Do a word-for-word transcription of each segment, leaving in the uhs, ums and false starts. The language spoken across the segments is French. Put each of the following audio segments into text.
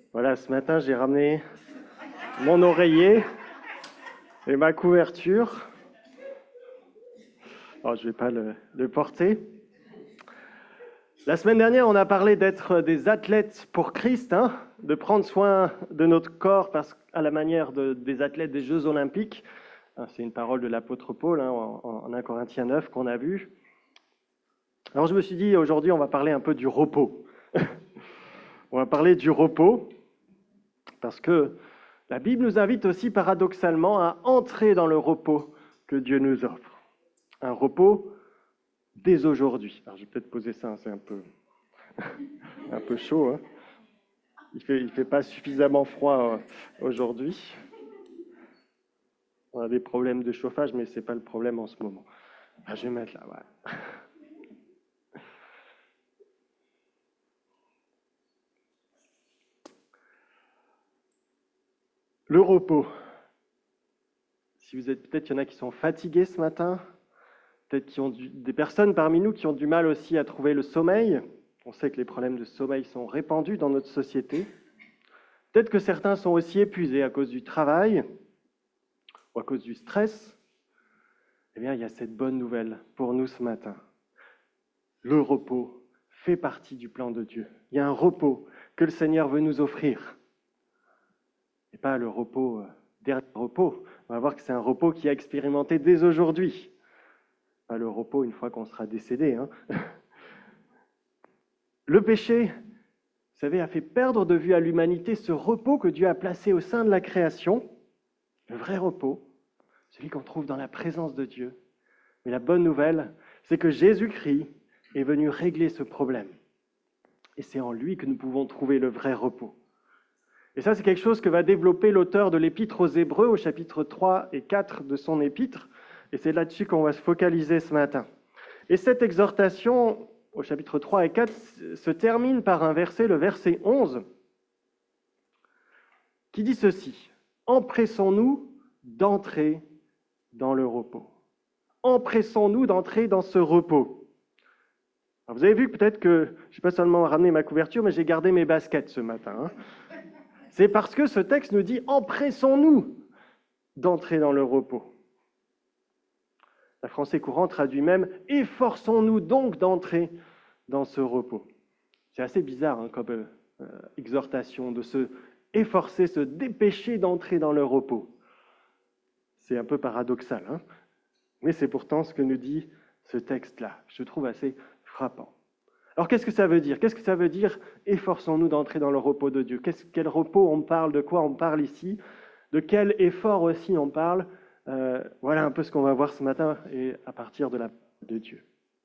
Voilà, ce matin, j'ai ramené mon oreiller et ma couverture. Alors, je ne vais pas le, le porter. La semaine dernière, on a parlé d'être des athlètes pour Christ, hein, de prendre soin de notre corps parce, à la manière de, des athlètes des Jeux Olympiques. C'est une parole de l'apôtre Paul hein, en, en un Corinthiens neuf qu'on a vu. Alors, je me suis dit, aujourd'hui, on va parler un peu du repos. On va parler du repos parce que la Bible nous invite aussi paradoxalement à entrer dans le repos que Dieu nous offre. Un repos dès aujourd'hui. Alors je vais peut-être poser ça, hein, c'est un peu, un peu chaud. Hein. Il ne fait, il fait pas suffisamment froid euh, aujourd'hui. On a des problèmes de chauffage, mais ce n'est pas le problème en ce moment. Ah, je vais mettre là, voilà. Le repos. Si vous êtes, peut-être qu'il y en a qui sont fatigués ce matin, peut-être qu'il y a des personnes parmi nous qui ont du mal aussi à trouver le sommeil. On sait que les problèmes de sommeil sont répandus dans notre société. Peut-être que certains sont aussi épuisés à cause du travail ou à cause du stress. Eh bien, il y a cette bonne nouvelle pour nous ce matin. Le repos fait partie du plan de Dieu. Il y a un repos que le Seigneur veut nous offrir. Et pas le repos, euh, dernier repos. On va voir que c'est un repos qui est expérimenté dès aujourd'hui. Pas le repos une fois qu'on sera décédé. Hein. Le péché, vous savez, a fait perdre de vue à l'humanité ce repos que Dieu a placé au sein de la création, le vrai repos, celui qu'on trouve dans la présence de Dieu. Mais la bonne nouvelle, c'est que Jésus-Christ est venu régler ce problème. Et c'est en lui que nous pouvons trouver le vrai repos. Et ça, c'est quelque chose que va développer l'auteur de l'Épître aux Hébreux au chapitre trois et quatre de son épître. Et c'est là-dessus qu'on va se focaliser ce matin. Et cette exhortation au chapitre trois et quatre se termine par un verset, le verset onze, qui dit ceci. « Empressons-nous d'entrer dans le repos. » Empressons-nous d'entrer dans ce repos. Alors vous avez vu peut-être que je n'ai pas seulement ramené ma couverture, mais j'ai gardé mes baskets ce matin. Hein. C'est parce que ce texte nous dit « Empressons-nous d'entrer dans le repos ». La Français courant traduit même « Efforçons-nous donc d'entrer dans ce repos ». C'est assez bizarre hein, comme euh, exhortation de se efforcer, se dépêcher d'entrer dans le repos. C'est un peu paradoxal, hein, mais c'est pourtant ce que nous dit ce texte-là. Je trouve assez frappant. Alors qu'est-ce que ça veut dire? Qu'est-ce que ça veut dire « Efforçons-nous d'entrer dans le repos de Dieu ». Quel repos on parle? De quoi on parle ici? De quel effort aussi on parle? euh, Voilà un peu ce qu'on va voir ce matin et à partir de la parole de Dieu.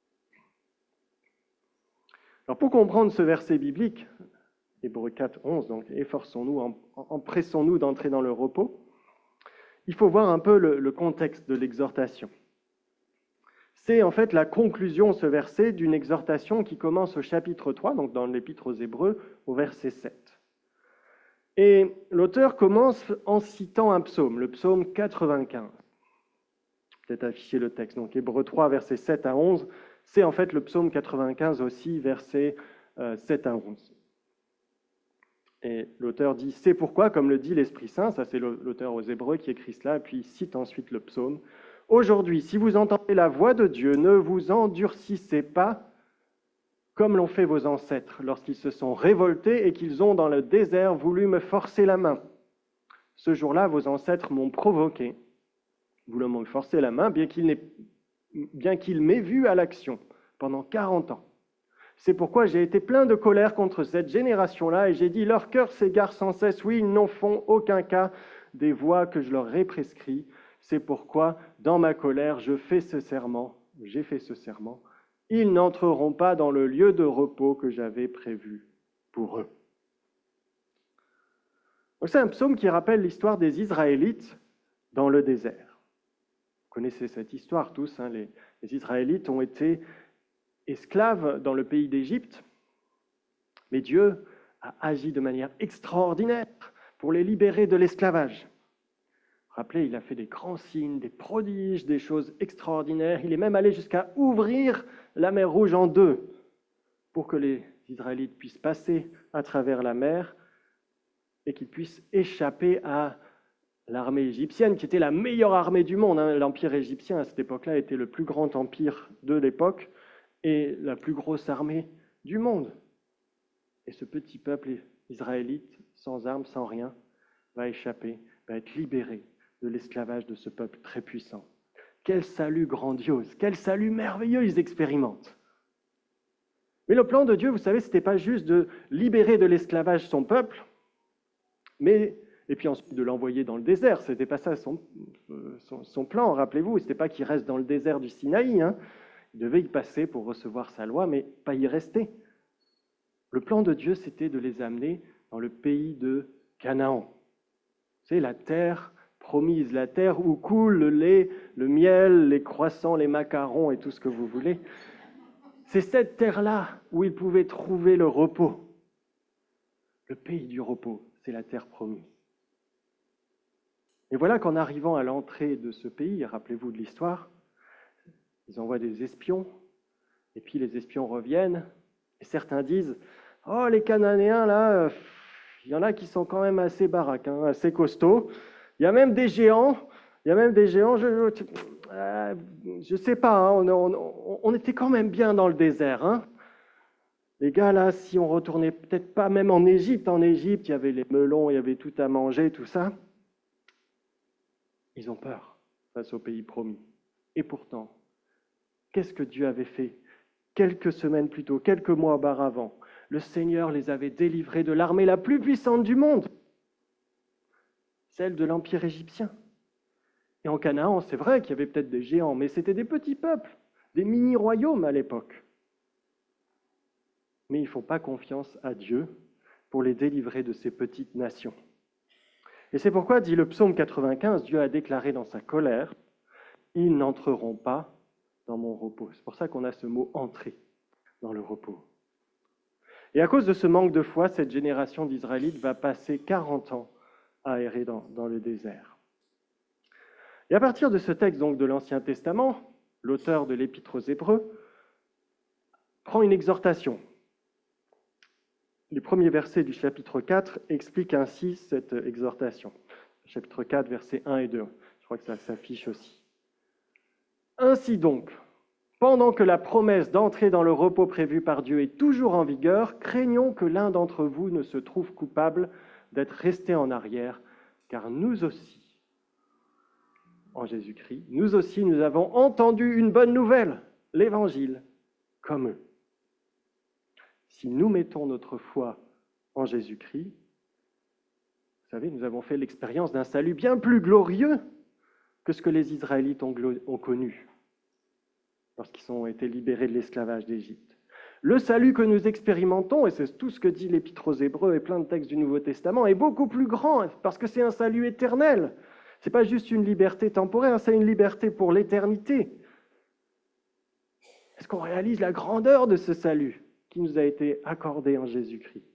Alors pour comprendre ce verset biblique, Hébreux quatre, onze, donc efforçons-nous, empressons-nous d'entrer dans le repos, il faut voir un peu le, le contexte de l'exhortation. C'est en fait la conclusion, ce verset, d'une exhortation qui commence au chapitre trois, donc dans l'Épître aux Hébreux, au verset sept. Et l'auteur commence en citant un psaume, le psaume quatre-vingt-quinze. Peut-être afficher le texte. Donc Hébreux trois, versets sept à onze, c'est en fait le psaume quatre-vingt-quinze aussi, versets euh, sept à onze. Et l'auteur dit « C'est pourquoi, comme le dit l'Esprit Saint », ça c'est l'auteur aux Hébreux qui écrit cela, puis il cite ensuite le psaume. « Aujourd'hui, si vous entendez la voix de Dieu, ne vous endurcissez pas comme l'ont fait vos ancêtres lorsqu'ils se sont révoltés et qu'ils ont dans le désert voulu me forcer la main. Ce jour-là, vos ancêtres m'ont provoqué, voulant me forcer la main, bien qu'il n'ait, bien qu'il m'ait vu à l'action pendant quarante ans. C'est pourquoi j'ai été plein de colère contre cette génération-là et j'ai dit, leur cœur s'égare sans cesse, oui, ils n'en font aucun cas des voies que je leur ai prescrites. C'est pourquoi, dans ma colère, je fais ce serment, j'ai fait ce serment, ils n'entreront pas dans le lieu de repos que j'avais prévu pour eux. » Donc c'est un psaume qui rappelle l'histoire des Israélites dans le désert. Vous connaissez cette histoire tous, hein, les, les Israélites ont été esclaves dans le pays d'Égypte, mais Dieu a agi de manière extraordinaire pour les libérer de l'esclavage. Rappelez, il a fait des grands signes, des prodiges, des choses extraordinaires. Il est même allé jusqu'à ouvrir la mer Rouge en deux pour que les Israélites puissent passer à travers la mer et qu'ils puissent échapper à l'armée égyptienne, qui était la meilleure armée du monde. Hein. L'empire égyptien, à cette époque-là, était le plus grand empire de l'époque et la plus grosse armée du monde. Et ce petit peuple israélite, sans armes, sans rien, va échapper, va être libéré de l'esclavage de ce peuple très puissant. Quel salut grandiose, quel salut merveilleux ils expérimentent. Mais le plan de Dieu, vous savez, ce n'était pas juste de libérer de l'esclavage son peuple, mais, et puis ensuite de l'envoyer dans le désert. Ce n'était pas ça son, son, son plan, rappelez-vous. Ce n'était pas qu'il reste dans le désert du Sinaï. Hein. Il devait y passer pour recevoir sa loi, mais pas y rester. Le plan de Dieu, c'était de les amener dans le pays de Canaan. C'est la terre promise, la terre où coule le lait, le miel, les croissants, les macarons et tout ce que vous voulez. C'est cette terre-là où ils pouvaient trouver le repos. Le pays du repos, c'est la terre promise. Et voilà qu'en arrivant à l'entrée de ce pays, rappelez-vous de l'histoire, ils envoient des espions, et puis les espions reviennent, et certains disent « Oh, les Cananéens, là, il y en a qui sont quand même assez baraques, hein, assez costauds. Il y a même des géants, il y a même des géants, je ne euh, je sais pas, hein, on, on, on était quand même bien dans le désert. Hein. Les gars, là, si on retournait peut-être pas même en Égypte, en Égypte, il y avait les melons, il y avait tout à manger, tout ça. Ils ont peur face au pays promis. Et pourtant, qu'est-ce que Dieu avait fait quelques semaines plus tôt, quelques mois auparavant? Le Seigneur les avait délivrés de l'armée la plus puissante du monde, celle de l'Empire égyptien. Et en Canaan, c'est vrai qu'il y avait peut-être des géants, mais c'était des petits peuples, des mini-royaumes à l'époque. Mais ils ne font pas confiance à Dieu pour les délivrer de ces petites nations. Et c'est pourquoi, dit le psaume quatre-vingt-quinze, Dieu a déclaré dans sa colère, « Ils n'entreront pas dans mon repos ». C'est pour ça qu'on a ce mot « entrer » dans le repos. Et à cause de ce manque de foi, cette génération d'Israélites va passer quarante ans à errer dans, dans le désert. Et à partir de ce texte donc de l'Ancien Testament, l'auteur de l'Épître aux Hébreux prend une exhortation. Les premiers versets du chapitre quatre expliquent ainsi cette exhortation. Chapitre quatre, versets un et deux. Je crois que ça s'affiche aussi. Ainsi donc, pendant que la promesse d'entrer dans le repos prévu par Dieu est toujours en vigueur, craignons que l'un d'entre vous ne se trouve coupable d'être resté en arrière, car nous aussi, en Jésus-Christ, nous aussi, nous avons entendu une bonne nouvelle, l'Évangile, comme eux. Si nous mettons notre foi en Jésus-Christ, vous savez, nous avons fait l'expérience d'un salut bien plus glorieux que ce que les Israélites ont, ont connu lorsqu'ils ont été libérés de l'esclavage d'Égypte. Le salut que nous expérimentons, et c'est tout ce que dit l'Épître aux Hébreux et plein de textes du Nouveau Testament, est beaucoup plus grand parce que c'est un salut éternel. Ce n'est pas juste une liberté temporaire, c'est une liberté pour l'éternité. Est-ce qu'on réalise la grandeur de ce salut qui nous a été accordé en Jésus-Christ?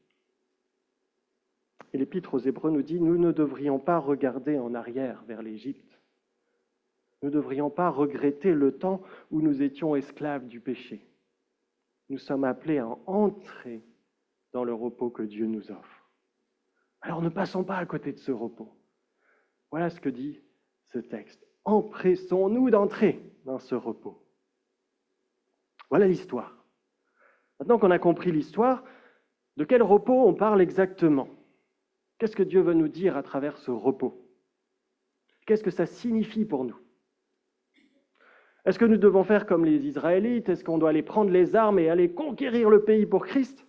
Et l'Épître aux Hébreux nous dit, nous ne devrions pas regarder en arrière vers l'Égypte. Nous ne devrions pas regretter le temps où nous étions esclaves du péché. Nous sommes appelés à entrer dans le repos que Dieu nous offre. Alors ne passons pas à côté de ce repos. Voilà ce que dit ce texte. Empressons-nous d'entrer dans ce repos. Voilà l'histoire. Maintenant qu'on a compris l'histoire, de quel repos on parle exactement? Qu'est-ce que Dieu veut nous dire à travers ce repos? Qu'est-ce que ça signifie pour nous? Est-ce que nous devons faire comme les Israélites? Est-ce qu'on doit aller prendre les armes et aller conquérir le pays pour Christ?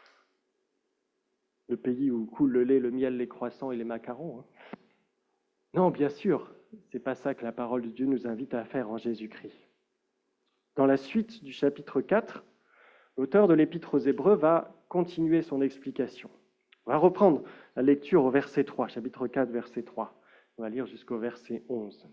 Le pays où coule le lait, le miel, les croissants et les macarons. Hein. Non, bien sûr, ce n'est pas ça que la parole de Dieu nous invite à faire en Jésus-Christ. Dans la suite du chapitre quatre, l'auteur de l'Épître aux Hébreux va continuer son explication. On va reprendre la lecture au verset trois, chapitre quatre, verset trois. On va lire jusqu'au verset onze.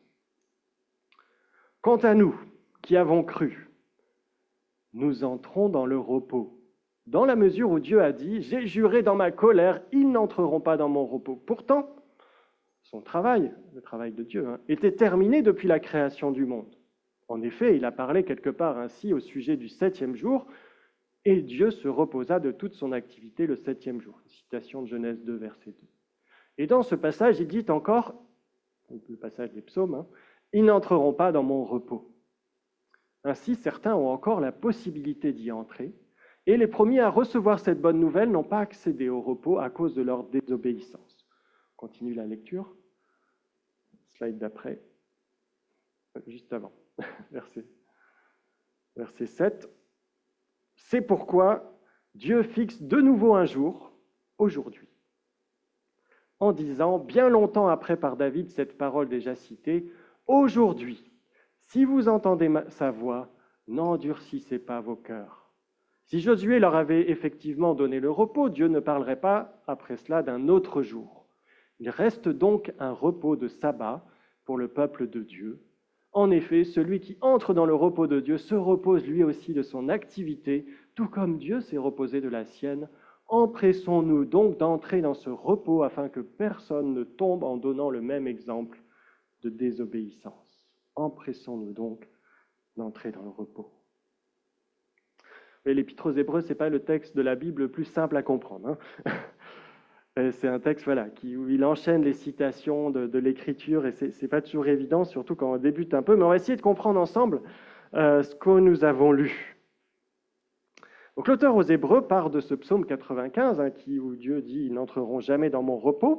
« Quant à nous, qui avons cru, nous entrons dans le repos, dans la mesure où Dieu a dit, « J'ai juré dans ma colère, ils n'entreront pas dans mon repos. » Pourtant, son travail, le travail de Dieu, hein, était terminé depuis la création du monde. En effet, il a parlé quelque part ainsi au sujet du septième jour, et Dieu se reposa de toute son activité le septième jour. Citation de Genèse deux, verset deux. Et dans ce passage, il dit encore, le passage des psaumes, hein, « Ils n'entreront pas dans mon repos ». Ainsi, certains ont encore la possibilité d'y entrer, et les premiers à recevoir cette bonne nouvelle n'ont pas accédé au repos à cause de leur désobéissance. On continue la lecture. Slide d'après, juste avant, verset, verset sept. « C'est pourquoi Dieu fixe de nouveau un jour, aujourd'hui, en disant, bien longtemps après par David, cette parole déjà citée, « Aujourd'hui, si vous entendez sa voix, n'endurcissez pas vos cœurs. » Si Josué leur avait effectivement donné le repos, Dieu ne parlerait pas après cela d'un autre jour. Il reste donc un repos de sabbat pour le peuple de Dieu. En effet, celui qui entre dans le repos de Dieu se repose lui aussi de son activité, tout comme Dieu s'est reposé de la sienne. Empressons-nous donc d'entrer dans ce repos afin que personne ne tombe en donnant le même exemple de désobéissance. Empressons-nous donc d'entrer dans le repos. L'Épître aux Hébreux, ce n'est pas le texte de la Bible le plus simple à comprendre. Hein. C'est un texte voilà, qui, où il enchaîne les citations de, de l'Écriture, et ce n'est pas toujours évident, surtout quand on débute un peu, mais on va essayer de comprendre ensemble euh, ce que nous avons lu. Donc l'auteur aux Hébreux part de ce psaume quatre-vingt-quinze, hein, qui, où Dieu dit « Ils n'entreront jamais dans mon repos »,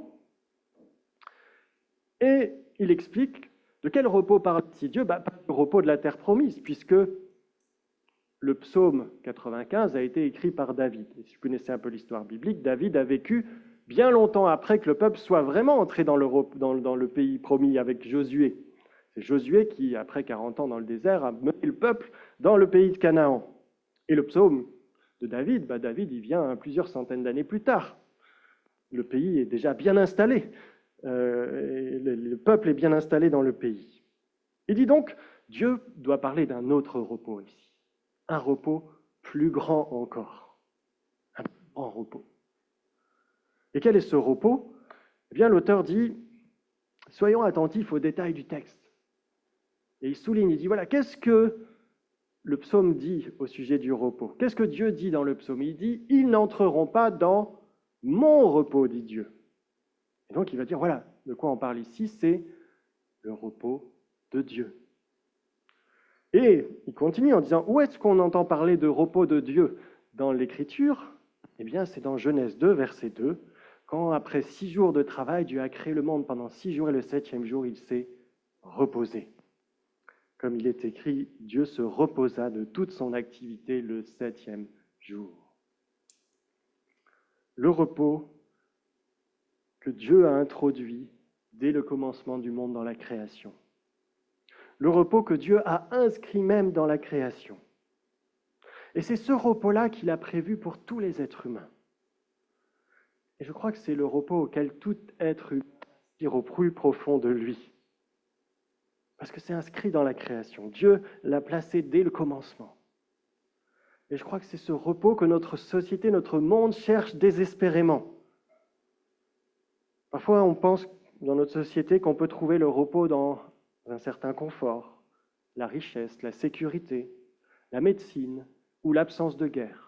et il explique de quel repos parle ici Dieu, bah, pas du repos de la terre promise, puisque le psaume quatre-vingt-quinze a été écrit par David. Et si vous connaissez un peu l'histoire biblique, David a vécu bien longtemps après que le peuple soit vraiment entré dans le, dans, dans le pays promis avec Josué. C'est Josué qui, après quarante ans dans le désert, a mené le peuple dans le pays de Canaan. Et le psaume de David, bah David, il vient plusieurs centaines d'années plus tard. Le pays est déjà bien installé. Euh, et le, le peuple est bien installé dans le pays. Il dit donc, Dieu doit parler d'un autre repos ici. Un repos plus grand encore. Un plus grand repos. Et quel est ce repos? Eh bien, l'auteur dit, soyons attentifs aux détails du texte. Et il souligne, il dit, voilà, qu'est-ce que le psaume dit au sujet du repos? Qu'est-ce que Dieu dit dans le psaume? Il dit, ils n'entreront pas dans mon repos, dit Dieu. Et donc, il va dire, voilà, de quoi on parle ici, c'est le repos de Dieu. Et il continue en disant, où est-ce qu'on entend parler de repos de Dieu dans l'Écriture? Eh bien, c'est dans Genèse deux, verset deux, quand après six jours de travail, Dieu a créé le monde pendant six jours et le septième jour, il s'est reposé. Comme il est écrit, Dieu se reposa de toute son activité le septième jour. Le repos que Dieu a introduit dès le commencement du monde dans la création. Le repos que Dieu a inscrit même dans la création. Et c'est ce repos-là qu'il a prévu pour tous les êtres humains. Et je crois que c'est le repos auquel tout être humain aspire au plus profond de lui. Parce que c'est inscrit dans la création. Dieu l'a placé dès le commencement. Et je crois que c'est ce repos que notre société, notre monde cherche désespérément. Parfois, on pense dans notre société qu'on peut trouver le repos dans un certain confort, la richesse, la sécurité, la médecine ou l'absence de guerre.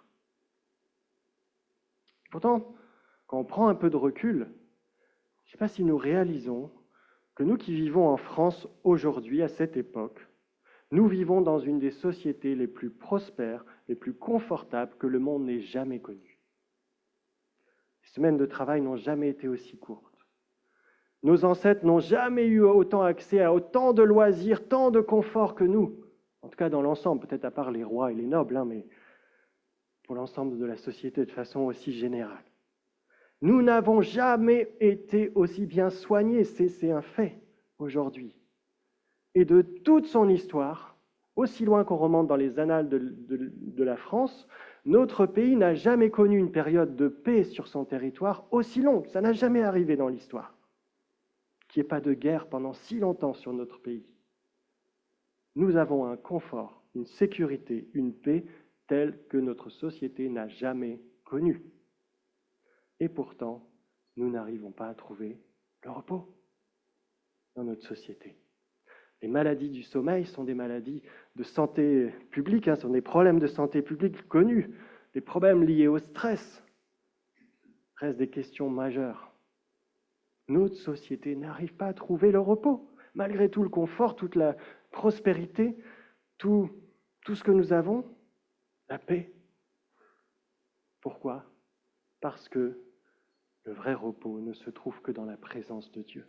Pourtant, quand on prend un peu de recul, je ne sais pas si nous réalisons que nous qui vivons en France aujourd'hui, à cette époque, nous vivons dans une des sociétés les plus prospères, les plus confortables que le monde n'ait jamais connues. Les semaines de travail n'ont jamais été aussi courtes. Nos ancêtres n'ont jamais eu autant accès à autant de loisirs, tant de confort que nous. En tout cas, dans l'ensemble, peut-être à part les rois et les nobles, hein, mais pour l'ensemble de la société de façon aussi générale. Nous n'avons jamais été aussi bien soignés, c'est, c'est un fait aujourd'hui. Et de toute son histoire, aussi loin qu'on remonte dans les annales de, de, de la France, notre pays n'a jamais connu une période de paix sur son territoire aussi longue. Ça n'a jamais arrivé dans l'histoire. Qu'il n'y ait pas de guerre pendant si longtemps sur notre pays. Nous avons un confort, une sécurité, une paix telle que notre société n'a jamais connue. Et pourtant, nous n'arrivons pas à trouver le repos dans notre société. Les maladies du sommeil sont des maladies de santé publique, hein, sont des problèmes de santé publique connus, des problèmes liés au stress restent des questions majeures. Notre société n'arrive pas à trouver le repos. Malgré tout le confort, toute la prospérité, tout, tout ce que nous avons, la paix. Pourquoi? Parce que le vrai repos ne se trouve que dans la présence de Dieu.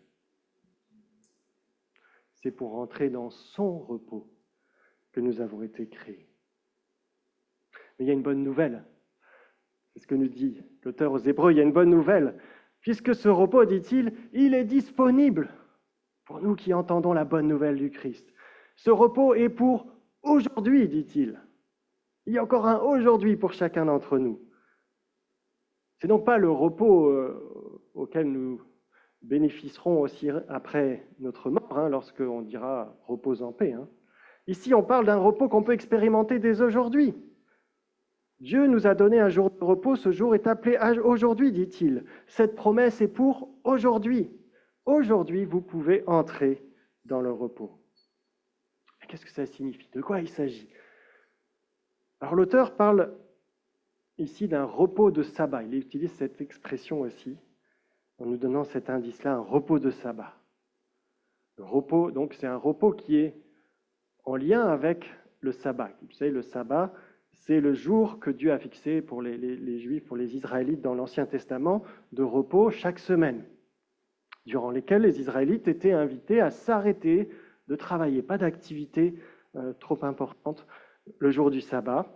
C'est pour entrer dans son repos que nous avons été créés. Mais il y a une bonne nouvelle. C'est ce que nous dit l'auteur aux Hébreux. Il y a une bonne nouvelle. Puisque ce repos, dit-il, il est disponible pour nous qui entendons la bonne nouvelle du Christ. Ce repos est pour aujourd'hui, dit-il. Il y a encore un aujourd'hui pour chacun d'entre nous. C'est donc pas le repos euh, auquel nous bénéficierons aussi après notre mort, hein, lorsqu'on dira « repose en paix ». Hein. Ici, on parle d'un repos qu'on peut expérimenter dès aujourd'hui. Dieu nous a donné un jour de repos, ce jour est appelé aujourd'hui, dit-il. Cette promesse est pour aujourd'hui. Aujourd'hui, vous pouvez entrer dans le repos. Qu'est-ce que ça signifie? De quoi il s'agit? Alors l'auteur parle ici d'un repos de sabbat. Il utilise cette expression aussi, en nous donnant cet indice-là, un repos de sabbat. Le repos, donc, c'est un repos qui est en lien avec le sabbat. Vous savez, le sabbat, c'est le jour que Dieu a fixé pour les, les, les Juifs, pour les Israélites dans l'Ancien Testament, de repos chaque semaine, durant lesquels les Israélites étaient invités à s'arrêter de travailler, pas d'activité euh, trop importante le jour du sabbat.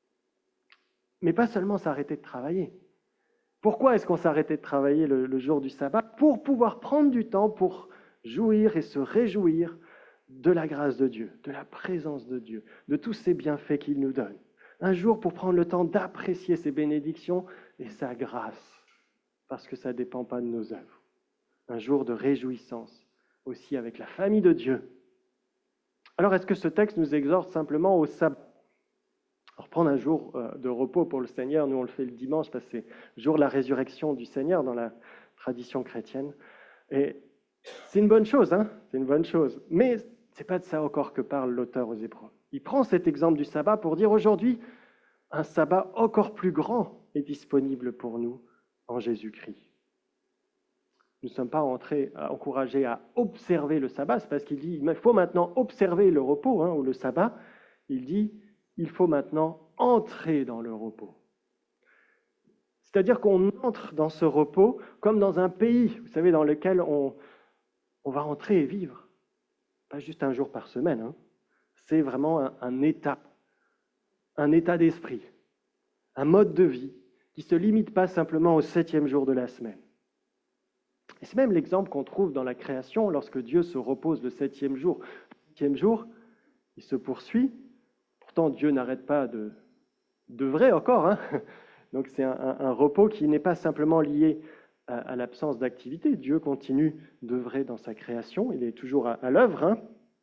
Mais pas seulement s'arrêter de travailler. Pourquoi est-ce qu'on s'arrêtait de travailler le, le jour du sabbat? Pour pouvoir prendre du temps pour jouir et se réjouir de la grâce de Dieu, de la présence de Dieu, de tous ces bienfaits qu'il nous donne. Un jour pour prendre le temps d'apprécier ses bénédictions et sa grâce, parce que ça ne dépend pas de nos œuvres. Un jour de réjouissance, aussi avec la famille de Dieu. Alors, est-ce que ce texte nous exhorte simplement au sabbat? Alors, prendre un jour de repos pour le Seigneur, nous on le fait le dimanche, parce que c'est le jour de la résurrection du Seigneur dans la tradition chrétienne. Et c'est une bonne chose, hein, c'est une bonne chose. Mais ce n'est pas de ça encore que parle l'auteur aux Hébreux. Il prend cet exemple du sabbat pour dire aujourd'hui, un sabbat encore plus grand est disponible pour nous en Jésus-Christ. Nous ne sommes pas entrés, encouragés à observer le sabbat, c'est parce qu'il dit il faut maintenant observer le repos, hein, ou le sabbat. Il dit il faut maintenant entrer dans le repos. C'est-à-dire qu'on entre dans ce repos comme dans un pays, vous savez, dans lequel on, on va entrer et vivre. Pas juste un jour par semaine, hein. C'est vraiment un, un état, un état d'esprit, un mode de vie qui ne se limite pas simplement au septième jour de la semaine. Et c'est même l'exemple qu'on trouve dans la création lorsque Dieu se repose le septième jour. Le septième jour, il se poursuit. Pourtant, Dieu n'arrête pas de d'œuvrer encore. Hein. Donc c'est un, un, un repos qui n'est pas simplement lié à, à l'absence d'activité. Dieu continue d'œuvrer dans sa création. Il est toujours à, à l'œuvre. Hein.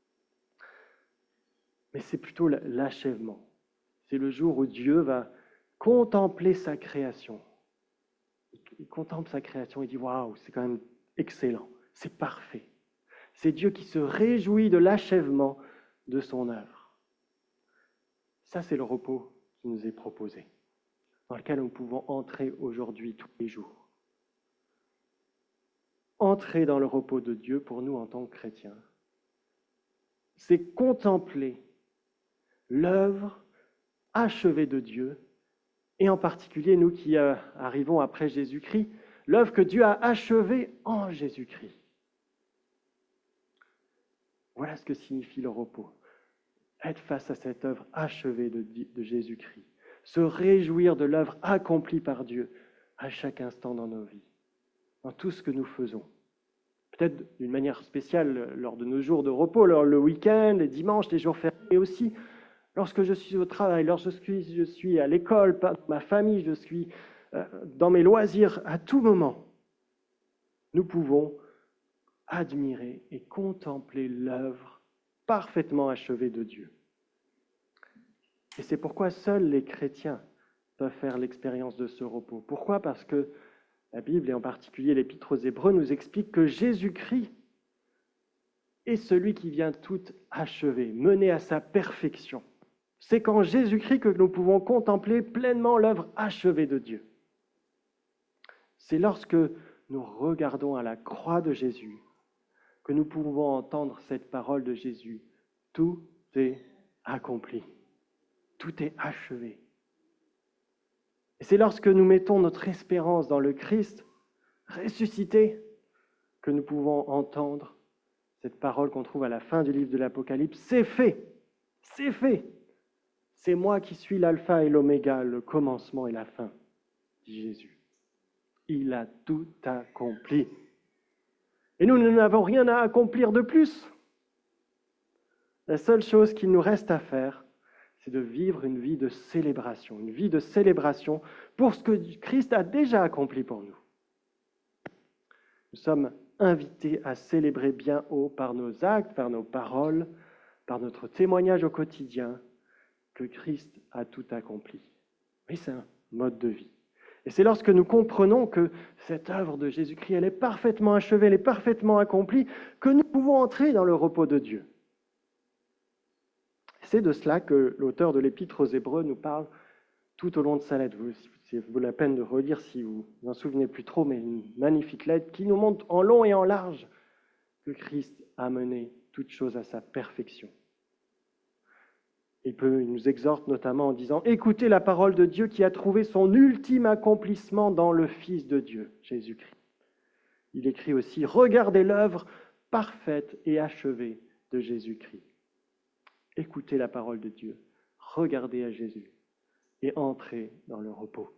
Mais c'est plutôt l'achèvement. C'est le jour où Dieu va contempler sa création. Il contemple sa création, il dit « Waouh, c'est quand même excellent, c'est parfait. » C'est Dieu qui se réjouit de l'achèvement de son œuvre. Ça, c'est le repos qui nous est proposé, dans lequel nous pouvons entrer aujourd'hui tous les jours. Entrer dans le repos de Dieu pour nous en tant que chrétiens, c'est contempler l'œuvre achevée de Dieu, et en particulier nous qui euh, arrivons après Jésus-Christ, l'œuvre que Dieu a achevée en Jésus-Christ. Voilà ce que signifie le repos. Être face à cette œuvre achevée de, de Jésus-Christ. Se réjouir de l'œuvre accomplie par Dieu à chaque instant dans nos vies, dans tout ce que nous faisons. Peut-être d'une manière spéciale lors de nos jours de repos, lors le week-end, les dimanches, les jours fériés, et aussi lorsque je suis au travail, lorsque je suis, je suis à l'école, ma famille, je suis euh, dans mes loisirs, à tout moment, nous pouvons admirer et contempler l'œuvre parfaitement achevée de Dieu. Et c'est pourquoi seuls les chrétiens peuvent faire l'expérience de ce repos. Pourquoi? Parce que la Bible, et en particulier l'Épître aux Hébreux, nous explique que Jésus-Christ est celui qui vient tout achever, mener à sa perfection. C'est qu'en Jésus-Christ que nous pouvons contempler pleinement l'œuvre achevée de Dieu. C'est lorsque nous regardons à la croix de Jésus que nous pouvons entendre cette parole de Jésus. Tout est accompli. Tout est achevé. Et c'est lorsque nous mettons notre espérance dans le Christ ressuscité que nous pouvons entendre cette parole qu'on trouve à la fin du livre de l'Apocalypse. C'est fait, c'est fait. C'est moi qui suis l'alpha et l'oméga, le commencement et la fin, dit Jésus. Il a tout accompli. Et nous, nous n'avons rien à accomplir de plus. La seule chose qu'il nous reste à faire, c'est de vivre une vie de célébration, une vie de célébration pour ce que Christ a déjà accompli pour nous. Nous sommes invités à célébrer bien haut par nos actes, par nos paroles, par notre témoignage au quotidien, que Christ a tout accompli. Oui, c'est un mode de vie. Et c'est lorsque nous comprenons que cette œuvre de Jésus-Christ, elle est parfaitement achevée, elle est parfaitement accomplie, que nous pouvons entrer dans le repos de Dieu. C'est de cela que l'auteur de l'Épître aux Hébreux nous parle tout au long de sa lettre. C'est vaut la peine de relire si vous n'en souvenez plus trop, mais une magnifique lettre qui nous montre en long et en large que Christ a mené toute chose à sa perfection. Il, peut, il nous exhorte notamment en disant « Écoutez la parole de Dieu qui a trouvé son ultime accomplissement dans le Fils de Dieu, Jésus-Christ. » Il écrit aussi « Regardez l'œuvre parfaite et achevée de Jésus-Christ. » Écoutez la parole de Dieu, regardez à Jésus et entrez dans le repos.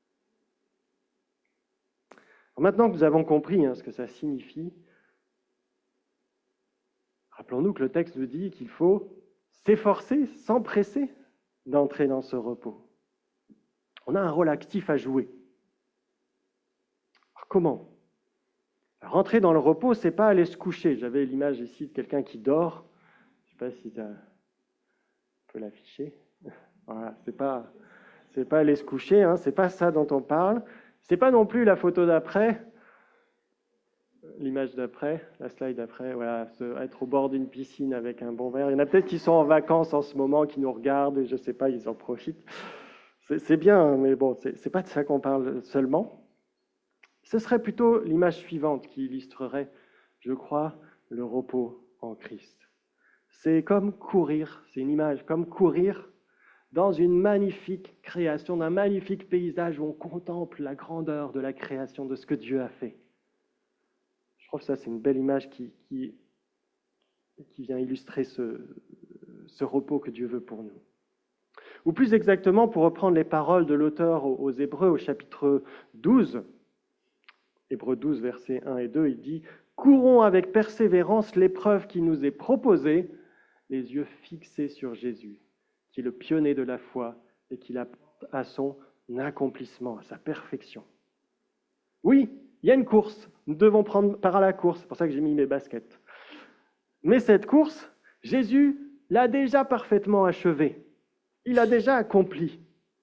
Alors maintenant que nous avons compris hein, ce que ça signifie, rappelons-nous que le texte nous dit qu'il faut s'efforcer, s'empresser d'entrer dans ce repos. On a un rôle actif à jouer. Alors comment ? Rentrer dans le repos, ce n'est pas aller se coucher. J'avais l'image ici de quelqu'un qui dort. Je ne sais pas si tu peux l'afficher. Voilà, ce n'est pas, c'est pas aller se coucher, hein, ce n'est pas ça dont on parle. Ce n'est pas non plus la photo d'après, l'image d'après, la slide d'après, voilà, être au bord d'une piscine avec un bon verre. Il y en a peut-être qui sont en vacances en ce moment, qui nous regardent, et je ne sais pas, ils en profitent. C'est, c'est bien, mais bon, ce n'est pas de ça qu'on parle seulement. Ce serait plutôt l'image suivante qui illustrerait, je crois, le repos en Christ. C'est comme courir, c'est une image, comme courir dans une magnifique création, d'un magnifique paysage où on contemple la grandeur de la création, de ce que Dieu a fait. Je trouve que ça, c'est une belle image qui, qui, qui vient illustrer ce, ce repos que Dieu veut pour nous. Ou plus exactement, pour reprendre les paroles de l'auteur aux Hébreux, au chapitre douze, Hébreux douze, versets un et deux, il dit « Courons avec persévérance l'épreuve qui nous est proposée, les yeux fixés sur Jésus, qui est le pionnier de la foi et qui l'apporte à son accomplissement, à sa perfection. » Oui, il y a une course, nous devons prendre part à la course, c'est pour ça que j'ai mis mes baskets. Mais cette course, Jésus l'a déjà parfaitement achevée, il a déjà accompli.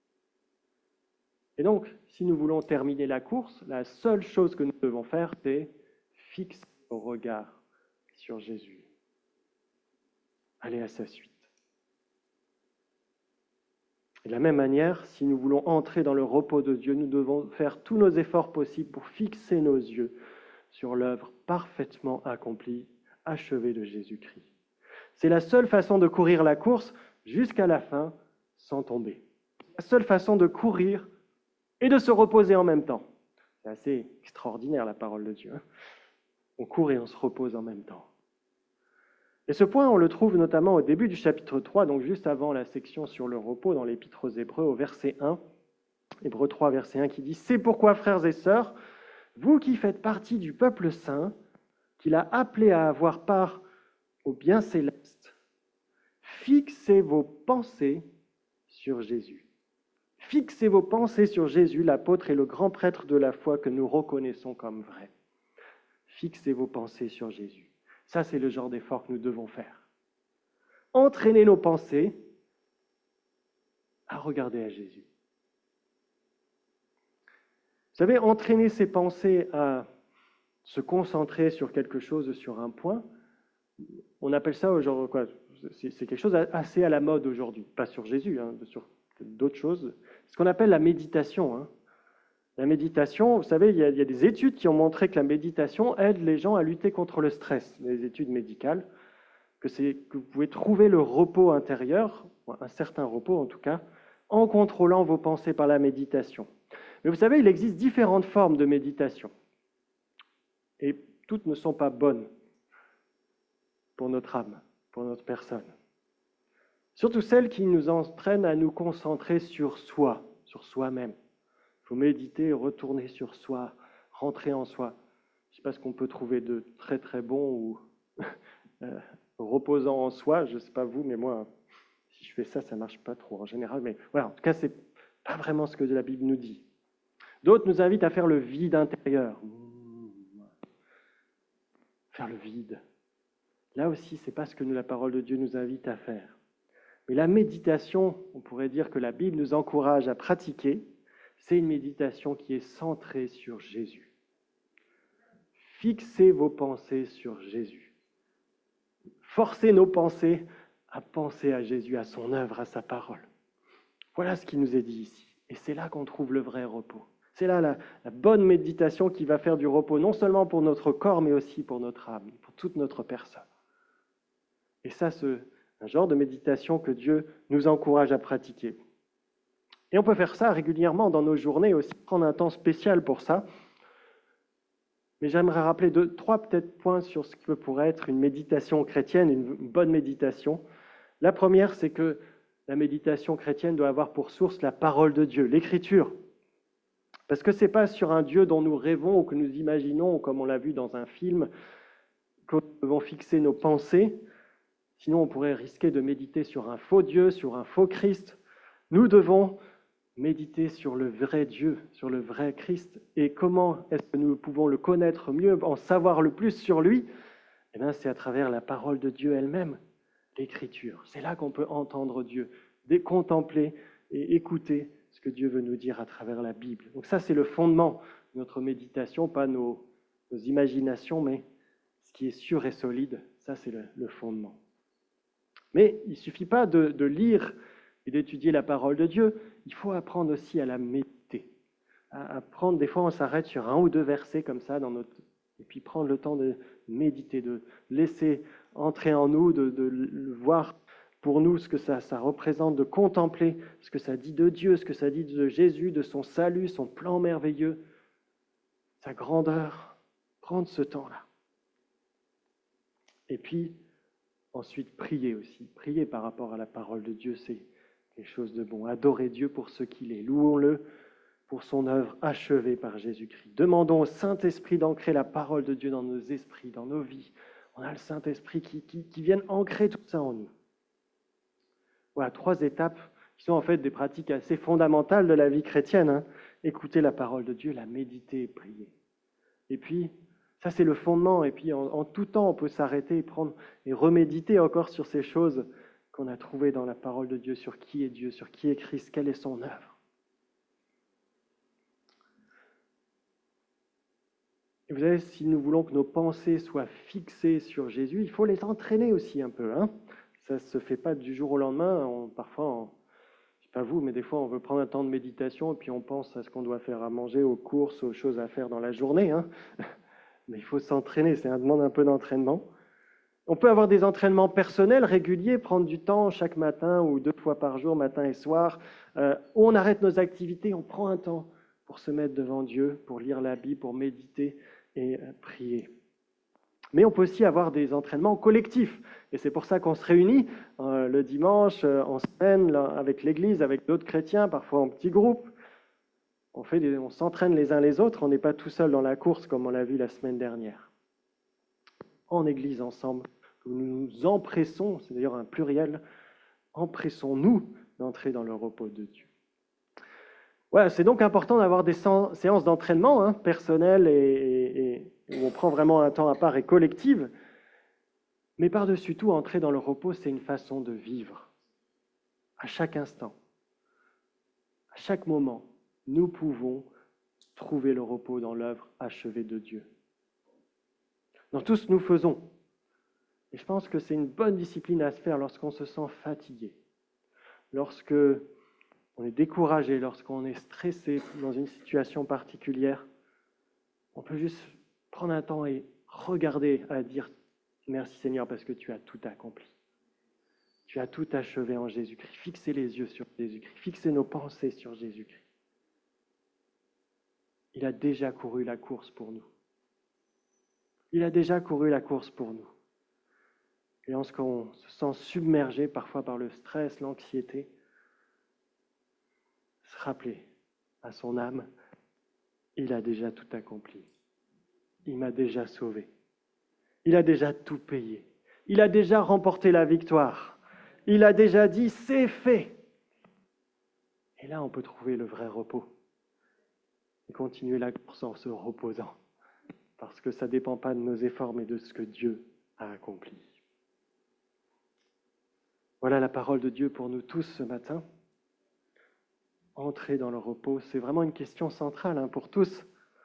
Et donc, si nous voulons terminer la course, la seule chose que nous devons faire, c'est fixer nos regards sur Jésus. Aller à sa suite. Et de la même manière, si nous voulons entrer dans le repos de Dieu, nous devons faire tous nos efforts possibles pour fixer nos yeux sur l'œuvre parfaitement accomplie, achevée de Jésus-Christ. C'est la seule façon de courir la course jusqu'à la fin sans tomber. La seule façon de courir et de se reposer en même temps. C'est assez extraordinaire la parole de Dieu. On court et on se repose en même temps. Et ce point, on le trouve notamment au début du chapitre trois, donc juste avant la section sur le repos dans l'Épître aux Hébreux, au verset un, Hébreux trois, verset un, qui dit « C'est pourquoi, frères et sœurs, vous qui faites partie du peuple saint, qu'il a appelé à avoir part au bien céleste, fixez vos pensées sur Jésus. » Fixez vos pensées sur Jésus, l'apôtre et le grand prêtre de la foi que nous reconnaissons comme vrai. Fixez vos pensées sur Jésus. Ça, c'est le genre d'effort que nous devons faire. Entraîner nos pensées à regarder à Jésus. Vous savez, entraîner ses pensées à se concentrer sur quelque chose, sur un point, on appelle ça aujourd'hui quoi ? C'est quelque chose assez à la mode aujourd'hui. Pas sur Jésus, hein, sur d'autres choses. Ce qu'on appelle la méditation. Hein. La méditation, vous savez, il y, a, il y a des études qui ont montré que la méditation aide les gens à lutter contre le stress, des études médicales, que, c'est, que vous pouvez trouver le repos intérieur, un certain repos en tout cas, en contrôlant vos pensées par la méditation. Mais vous savez, il existe différentes formes de méditation. Et toutes ne sont pas bonnes pour notre âme, pour notre personne. Surtout celles qui nous entraînent à nous concentrer sur soi, sur soi-même. Il faut méditer, retourner sur soi, rentrer en soi. Je ne sais pas ce qu'on peut trouver de très très bon ou euh, reposant en soi. Je ne sais pas vous, mais moi, si je fais ça, ça ne marche pas trop en général. Mais voilà, en tout cas, ce n'est pas vraiment ce que la Bible nous dit. D'autres nous invitent à faire le vide intérieur. Faire le vide. Là aussi, ce n'est pas ce que nous, la parole de Dieu nous invite à faire. Mais la méditation, on pourrait dire que la Bible nous encourage à pratiquer, c'est une méditation qui est centrée sur Jésus. Fixez vos pensées sur Jésus. Forcez nos pensées à penser à Jésus, à son œuvre, à sa parole. Voilà ce qui nous est dit ici. Et c'est là qu'on trouve le vrai repos. C'est là la, la bonne méditation qui va faire du repos, non seulement pour notre corps, mais aussi pour notre âme, pour toute notre personne. Et ça, c'est un genre de méditation que Dieu nous encourage à pratiquer. Et on peut faire ça régulièrement dans nos journées aussi, prendre un temps spécial pour ça. Mais j'aimerais rappeler deux, trois peut-être points sur ce que pourrait être une méditation chrétienne, une bonne méditation. La première, c'est que la méditation chrétienne doit avoir pour source la parole de Dieu, l'Écriture. Parce que ce n'est pas sur un Dieu dont nous rêvons ou que nous imaginons, comme on l'a vu dans un film, que nous devons fixer nos pensées. Sinon, on pourrait risquer de méditer sur un faux Dieu, sur un faux Christ. Nous devons méditer sur le vrai Dieu, sur le vrai Christ. Et comment est-ce que nous pouvons le connaître mieux, en savoir le plus sur lui? Eh bien, c'est à travers la parole de Dieu elle-même, l'Écriture. C'est là qu'on peut entendre Dieu, contempler et écouter ce que Dieu veut nous dire à travers la Bible. Donc ça, c'est le fondement de notre méditation, pas nos, nos imaginations, mais ce qui est sûr et solide, ça, c'est le, le fondement. Mais il ne suffit pas de, de lire et d'étudier la parole de Dieu, il faut apprendre aussi à la méditer. À apprendre, des fois, on s'arrête sur un ou deux versets comme ça, dans notre... et puis prendre le temps de méditer, de laisser entrer en nous, de, de voir pour nous ce que ça, ça représente, de contempler ce que ça dit de Dieu, ce que ça dit de Jésus, de son salut, son plan merveilleux, sa grandeur. Prendre ce temps-là. Et puis, ensuite, prier aussi. Prier par rapport à la parole de Dieu, c'est quelque chose de bon. Adorer Dieu pour ce qu'il est. Louons-le pour son œuvre achevée par Jésus-Christ. Demandons au Saint-Esprit d'ancrer la parole de Dieu dans nos esprits, dans nos vies. On a le Saint-Esprit qui, qui, qui vient ancrer tout ça en nous. Voilà, trois étapes qui sont en fait des pratiques assez fondamentales de la vie chrétienne. Hein. Écouter la parole de Dieu, la méditer et prier. Et puis, ça c'est le fondement. Et puis, en, en tout temps, on peut s'arrêter et prendre et reméditer encore sur ces choses qu'on a trouvées dans la parole de Dieu, sur qui est Dieu, sur qui est Christ, quelle est son œuvre. Et vous savez, si nous voulons que nos pensées soient fixées sur Jésus, il faut les entraîner aussi un peu. Hein. Ça ne se fait pas du jour au lendemain. On, parfois, on, je ne sais pas vous, mais des fois, on veut prendre un temps de méditation et puis on pense à ce qu'on doit faire à manger, aux courses, aux choses à faire dans la journée. Hein. Mais il faut s'entraîner, ça demande un peu d'entraînement. On peut avoir des entraînements personnels réguliers, prendre du temps chaque matin ou deux fois par jour, matin et soir, euh, où on arrête nos activités, on prend un temps pour se mettre devant Dieu, pour lire la Bible, pour méditer et euh, prier. Mais on peut aussi avoir des entraînements collectifs. Et c'est pour ça qu'on se réunit euh, le dimanche, euh, en semaine, là, avec l'Église, avec d'autres chrétiens, parfois en petits groupes. On, fait des, on s'entraîne les uns les autres, on n'est pas tout seul dans la course comme on l'a vu la semaine dernière. En Église ensemble, nous nous empressons, c'est d'ailleurs un pluriel, empressons-nous d'entrer dans le repos de Dieu. Voilà, c'est donc important d'avoir des séances d'entraînement hein, personnelles et, et, et où on prend vraiment un temps à part et collective. Mais par-dessus tout, entrer dans le repos, c'est une façon de vivre. À chaque instant, à chaque moment, nous pouvons trouver le repos dans l'œuvre achevée de Dieu. Dans tout ce que nous faisons. Et je pense que c'est une bonne discipline à se faire lorsqu'on se sent fatigué, lorsque on est découragé, lorsqu'on est stressé dans une situation particulière, on peut juste prendre un temps et regarder à dire « Merci Seigneur parce que tu as tout accompli. Tu as tout achevé en Jésus-Christ. » Fixer les yeux sur Jésus-Christ, fixer nos pensées sur Jésus-Christ. Il a déjà couru la course pour nous. Il a déjà couru la course pour nous. Et lorsqu'on se sent submergé parfois par le stress, l'anxiété, se rappeler à son âme, il a déjà tout accompli. Il m'a déjà sauvé. Il a déjà tout payé. Il a déjà remporté la victoire. Il a déjà dit, c'est fait. Et là, on peut trouver le vrai repos. Et continuer la course en se reposant. Parce que ça ne dépend pas de nos efforts, mais de ce que Dieu a accompli. Voilà la parole de Dieu pour nous tous ce matin. Entrer dans le repos, c'est vraiment une question centrale hein, pour tous.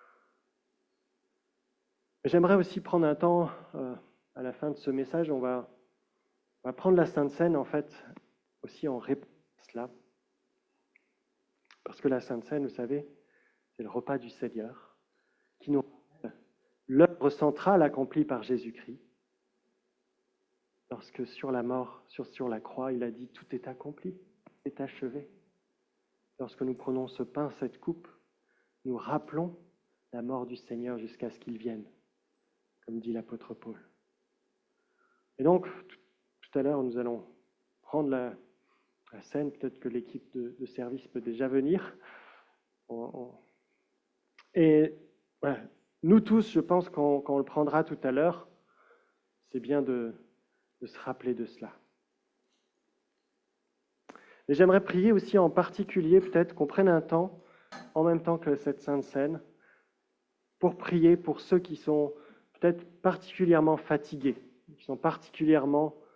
J'aimerais aussi prendre un temps, euh, à la fin de ce message, on va, on va prendre la Sainte Seine, en fait, aussi en réponse à cela. Parce que la Sainte Seine, vous savez, c'est le repas du Seigneur, qui nous rappelle l'œuvre centrale accomplie par Jésus-Christ. Lorsque sur la mort, sur, sur la croix, il a dit « Tout est accompli, tout est achevé ». Lorsque nous prenons ce pain, cette coupe, nous rappelons la mort du Seigneur jusqu'à ce qu'il vienne, comme dit l'apôtre Paul. Et donc, tout, tout à l'heure, nous allons prendre la, la scène. Peut-être que l'équipe de, de service peut déjà venir. On, on... Et voilà, nous tous, je pense qu'on qu'on le prendra tout à l'heure. C'est bien de, de se rappeler de cela. Et j'aimerais prier aussi en particulier, peut-être qu'on prenne un temps, en même temps que cette Sainte Seine, pour prier pour ceux qui sont peut-être particulièrement fatigués, qui sont particulièrement